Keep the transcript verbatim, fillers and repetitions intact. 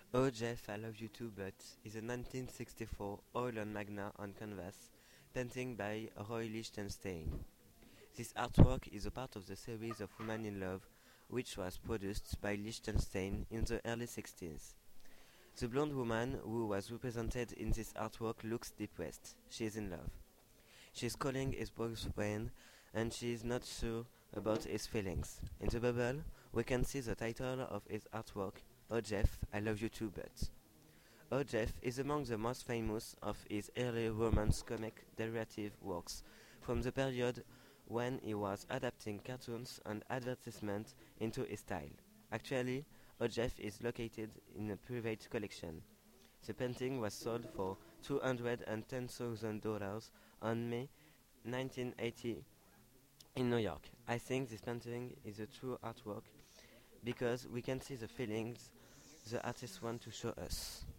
Oh Jeff, I Love You Too But is a nineteen sixty-four oil and magna on canvas, painting by Roy Lichtenstein. This artwork is a part of the series of Woman in Love, which was produced by Lichtenstein in the early sixties. The blonde woman who was represented in this artwork looks depressed. She is in love. She is calling his boyfriend and she is not sure about his feelings. In the bubble, we can see the title of his artwork, Oh Jeff, I Love You Too But. Oh Jeff is among the most famous of his early romance comic derivative works, from the period when he was adapting cartoons and advertisements into his style. Actually, Oh Jeff is located in a private collection. The painting was sold for two hundred ten thousand dollars on May nineteen eighty in New York. I think this painting is a true artwork because we can see the feelings the artist wants to show us.